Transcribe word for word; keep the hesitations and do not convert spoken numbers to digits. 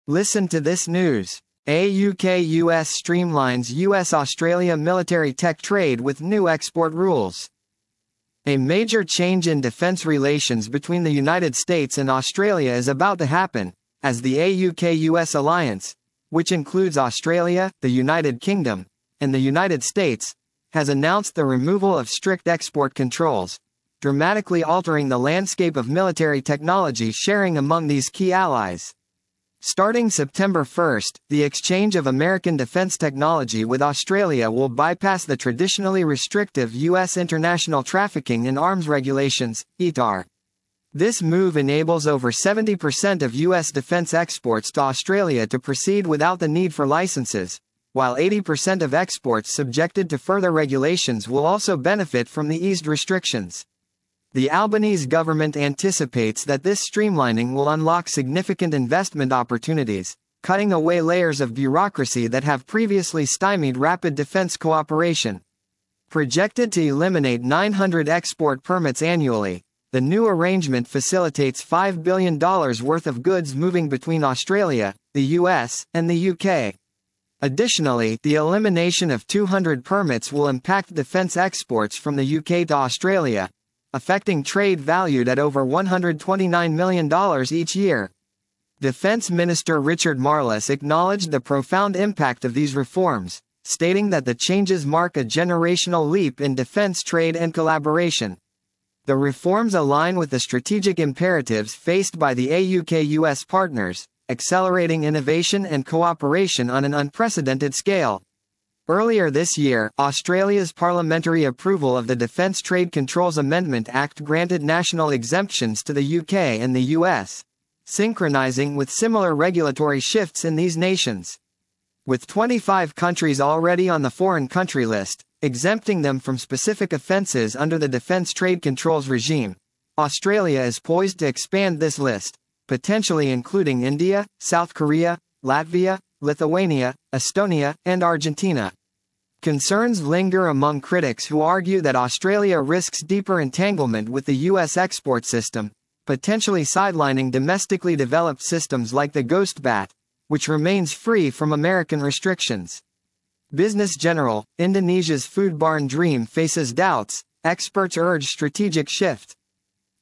Listen to this news. A U K U S streamlines U S-Australia military tech trade with new export rules. A major change in defense relations between the United States and Australia is about to happen, as the A U K U S alliance, which includes Australia, the United Kingdom, and the United States, has announced the removal of strict export controls, dramatically altering the landscape of military technology sharing among these key allies. Starting September first, the exchange of American defense technology with Australia will bypass the traditionally restrictive U S International Trafficking in Arms Regulations, I T A R. This move enables over seventy percent of U S defense exports to Australia to proceed without the need for licenses, while eighty percent of exports subjected to further regulations will also benefit from the eased restrictions. The Albanese government anticipates that this streamlining will unlock significant investment opportunities, cutting away layers of bureaucracy that have previously stymied rapid defense cooperation. Projected to eliminate nine hundred export permits annually, the new arrangement facilitates five billion dollars worth of goods moving between Australia, the U S, and the U K. Additionally, the elimination of two hundred permits will impact defense exports from the U K to Australia, affecting trade valued at over one hundred twenty-nine million dollars each year. Defense Minister Richard Marles acknowledged the profound impact of these reforms, stating that the changes mark a generational leap in defense trade and collaboration. The reforms align with the strategic imperatives faced by the A U K U S partners, accelerating innovation and cooperation on an unprecedented scale. Earlier this year, Australia's parliamentary approval of the Defence Trade Controls Amendment Act granted national exemptions to the U K and the U S, synchronizing with similar regulatory shifts in these nations. With twenty-five countries already on the foreign country list, exempting them from specific offences under the Defence Trade Controls regime, Australia is poised to expand this list, potentially including India, South Korea, Latvia, Lithuania, Estonia, and Argentina. Concerns linger among critics who argue that Australia risks deeper entanglement with the U S export system, potentially sidelining domestically developed systems like the Ghost Bat, which remains free from American restrictions. Business General, Indonesia's food barn dream faces doubts, experts urge strategic shift.